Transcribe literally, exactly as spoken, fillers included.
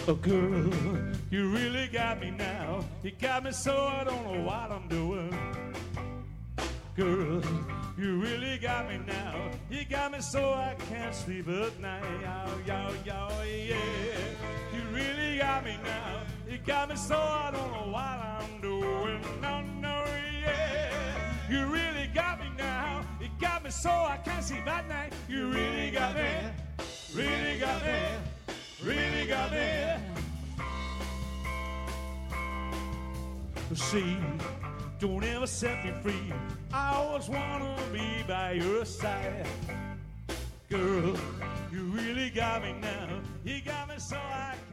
Oh, girl, you really got me now. You got me so I don't know what I'm doing. Girl, you really got me now. You got me so I can't sleep at night. Yow, yow, yow, yeah. You really got me now. You got me so I don't know what I'm doing. No, no, yeah. You really got me now. You got me so I can't sleep at night. You really got me. Really got me. Really got me. See, don't ever set me free. I always wanna be by your side. Girl, you really got me now. You got me so I can't